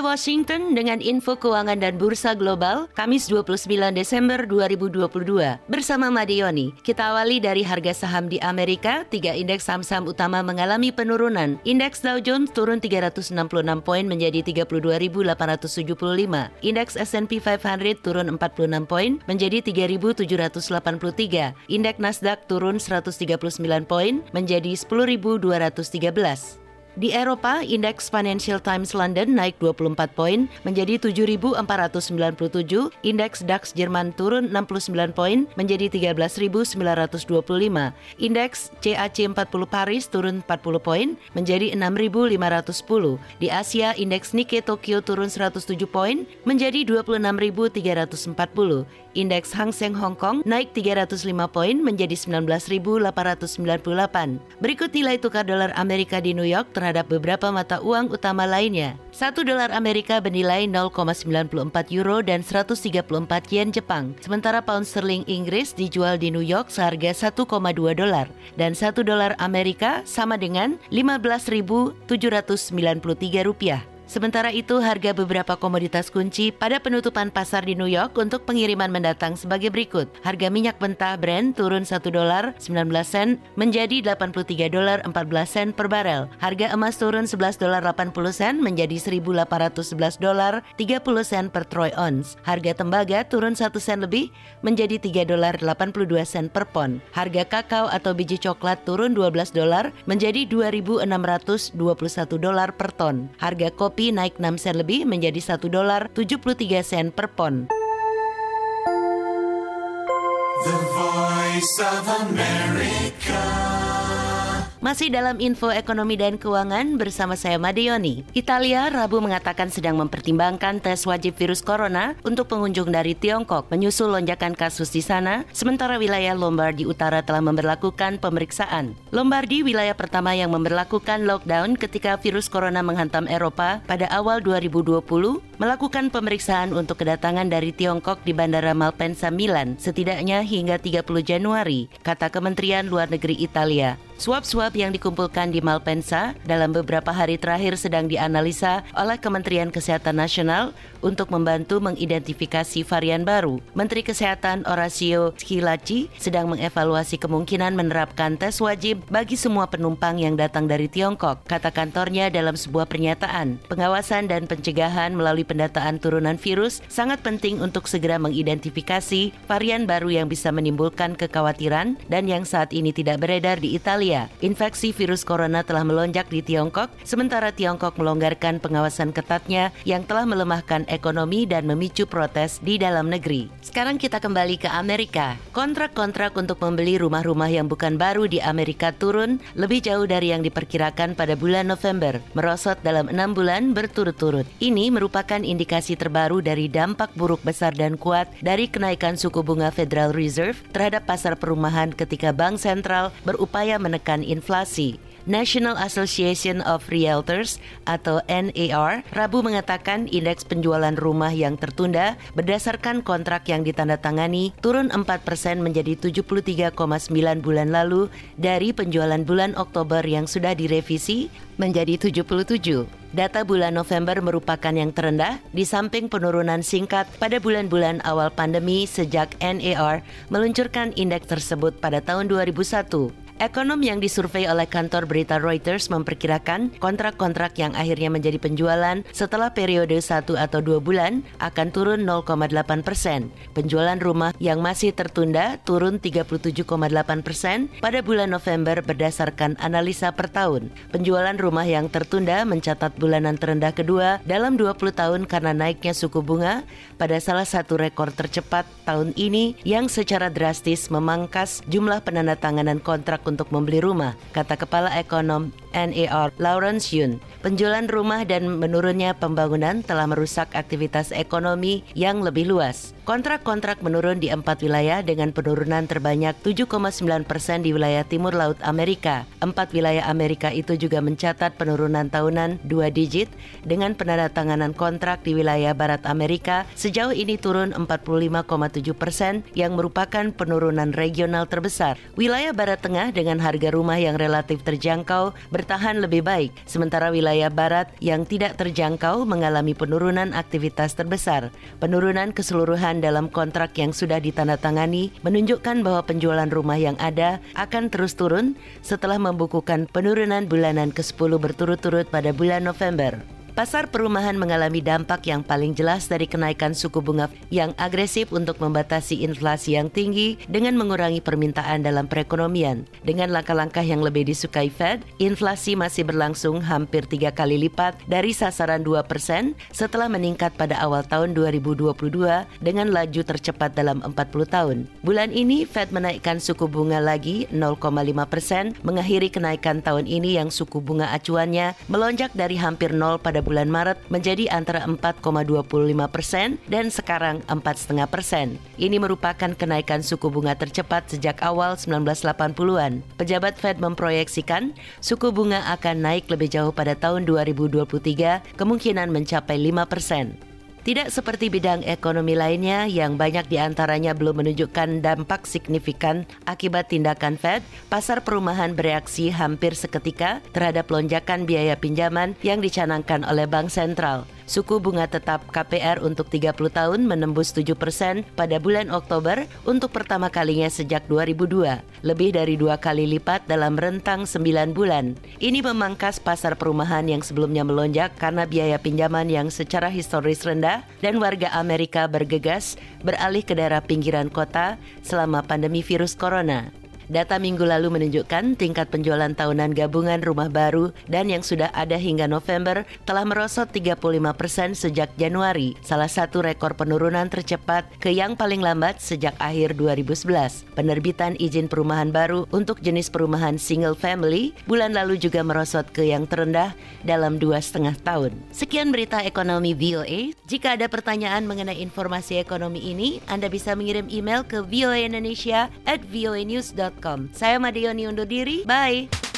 Washington dengan info keuangan dan bursa global Kamis 29 Desember 2022. Bersama Madioni, kita awali dari harga saham di Amerika. 3 indeks saham-saham utama mengalami penurunan. Indeks Dow Jones turun 366 poin menjadi 32.875. Indeks S&P 500 turun 46 poin menjadi 3.783. Indeks Nasdaq turun 139 poin menjadi 10.213. Di Eropa, indeks Financial Times London naik 24 poin menjadi 7.497, indeks DAX Jerman turun 69 poin menjadi 13.925, indeks CAC 40 Paris turun 40 poin menjadi 6.510. Di Asia, indeks Nikkei Tokyo turun 107 poin menjadi 26.340. Indeks Hang Seng Hong Kong naik 305 poin menjadi 19.898. Berikut nilai tukar dolar Amerika di New York terhadap beberapa mata uang utama lainnya. 1 dolar Amerika bernilai 0,94 euro dan 134 yen Jepang. Sementara pound sterling Inggris dijual di New York seharga 1,2 dolar dan 1 dolar Amerika sama dengan 15.793 rupiah. Sementara itu, harga beberapa komoditas kunci pada penutupan pasar di New York untuk pengiriman mendatang sebagai berikut. Harga minyak mentah Brent turun 1 dolar 19 sen menjadi 83 dolar 14 sen per barel. Harga emas turun 11 dolar 80 sen menjadi 1.811 dolar 30 sen per troy ounce. Harga tembaga turun 1 sen lebih menjadi 3 dolar 82 sen per pon. Harga kakao atau biji coklat turun 12 dolar menjadi 2.621 dolar per ton. Harga kopi naik 6 sen lebih menjadi 1 dolar 73 sen per pon. The Voice of America. Masih dalam info ekonomi dan keuangan bersama saya Madioni. Italia Rabu mengatakan sedang mempertimbangkan tes wajib virus corona untuk pengunjung dari Tiongkok menyusul lonjakan kasus di sana, sementara wilayah Lombardi Utara telah memberlakukan pemeriksaan. Lombardi wilayah pertama yang memberlakukan lockdown ketika virus corona menghantam Eropa pada awal 2020, melakukan pemeriksaan untuk kedatangan dari Tiongkok di Bandara Malpensa Milan setidaknya hingga 30 Januari, kata Kementerian Luar Negeri Italia. Swab-swab yang dikumpulkan di Malpensa dalam beberapa hari terakhir sedang dianalisa oleh Kementerian Kesehatan Nasional untuk membantu mengidentifikasi varian baru. Menteri Kesehatan Orazio Schillaci sedang mengevaluasi kemungkinan menerapkan tes wajib bagi semua penumpang yang datang dari Tiongkok, kata kantornya dalam sebuah pernyataan. Pengawasan dan pencegahan melalui pendataan turunan virus sangat penting untuk segera mengidentifikasi varian baru yang bisa menimbulkan kekhawatiran dan yang saat ini tidak beredar di Italia. Infeksi virus corona telah melonjak di Tiongkok, sementara Tiongkok melonggarkan pengawasan ketatnya yang telah melemahkan ekonomi dan memicu protes di dalam negeri. Sekarang kita kembali ke Amerika. Kontrak-kontrak untuk membeli rumah-rumah yang bukan baru di Amerika turun lebih jauh dari yang diperkirakan pada bulan November, merosot dalam 6 bulan berturut-turut. Ini merupakan indikasi terbaru dari dampak buruk besar dan kuat dari kenaikan suku bunga Federal Reserve terhadap pasar perumahan ketika Bank Sentral berupaya menekan inflasi. National Association of Realtors atau NAR Rabu mengatakan indeks penjualan rumah yang tertunda berdasarkan kontrak yang ditandatangani turun 4% menjadi 73,9 bulan lalu dari penjualan bulan Oktober yang sudah direvisi menjadi 77. Data bulan November merupakan yang terendah di samping penurunan singkat pada bulan-bulan awal pandemi sejak NAR meluncurkan indeks tersebut pada tahun 2001. Ekonom yang disurvei oleh kantor berita Reuters memperkirakan kontrak-kontrak yang akhirnya menjadi penjualan setelah periode 1 atau 2 bulan akan turun 0,8%. Penjualan rumah yang masih tertunda turun 37,8% pada bulan November berdasarkan analisa per tahun. Penjualan rumah yang tertunda mencatat bulanan terendah kedua dalam 20 tahun karena naiknya suku bunga pada salah satu rekor tercepat tahun ini yang secara drastis memangkas jumlah penandatanganan kontrak untuk membeli rumah, kata Kepala Ekonom NAR Lawrence Yun. Penjualan rumah dan menurunnya pembangunan telah merusak aktivitas ekonomi yang lebih luas. Kontrak-kontrak menurun di 4 wilayah dengan penurunan terbanyak 7,9% di wilayah Timur Laut Amerika. 4 wilayah Amerika itu juga mencatat penurunan tahunan 2 digit dengan penandatanganan kontrak di wilayah Barat Amerika sejauh ini turun 45,7% yang merupakan penurunan regional terbesar. Wilayah Barat Tengah dengan harga rumah yang relatif terjangkau bertahan lebih baik, sementara wilayah barat yang tidak terjangkau mengalami penurunan aktivitas terbesar. Penurunan keseluruhan dalam kontrak yang sudah ditandatangani menunjukkan bahwa penjualan rumah yang ada akan terus turun setelah membukukan penurunan bulanan ke-10 berturut-turut pada bulan November. Pasar perumahan mengalami dampak yang paling jelas dari kenaikan suku bunga yang agresif untuk membatasi inflasi yang tinggi dengan mengurangi permintaan dalam perekonomian. Dengan langkah-langkah yang lebih disukai Fed, inflasi masih berlangsung hampir 3 kali lipat dari sasaran 2% setelah meningkat pada awal tahun 2022 dengan laju tercepat dalam 40 tahun. Bulan ini Fed menaikkan suku bunga lagi 0,5%, mengakhiri kenaikan tahun ini yang suku bunga acuannya melonjak dari hampir 0 pada bulan Maret menjadi antara 4,25% dan sekarang 4,5%. Ini merupakan kenaikan suku bunga tercepat sejak awal 1980-an. Pejabat Fed memproyeksikan suku bunga akan naik lebih jauh pada tahun 2023, kemungkinan mencapai 5%. Tidak seperti bidang ekonomi lainnya yang banyak diantaranya belum menunjukkan dampak signifikan akibat tindakan Fed, pasar perumahan bereaksi hampir seketika terhadap lonjakan biaya pinjaman yang dicanangkan oleh Bank Sentral. Suku bunga tetap KPR untuk 30 tahun menembus 7% pada bulan Oktober untuk pertama kalinya sejak 2002, lebih dari 2 kali lipat dalam rentang 9 bulan. Ini memangkas pasar perumahan yang sebelumnya melonjak karena biaya pinjaman yang secara historis rendah dan warga Amerika bergegas beralih ke daerah pinggiran kota selama pandemi virus corona. Data minggu lalu menunjukkan tingkat penjualan tahunan gabungan rumah baru dan yang sudah ada hingga November telah merosot 35% sejak Januari, salah satu rekor penurunan tercepat ke yang paling lambat sejak akhir 2011. Penerbitan izin perumahan baru untuk jenis perumahan single family bulan lalu juga merosot ke yang terendah dalam 2,5 tahun. Sekian berita ekonomi VOA. Jika ada pertanyaan mengenai informasi ekonomi ini, Anda bisa mengirim email ke voaindonesia@voanews.com. Saya Madioni undur diri, bye!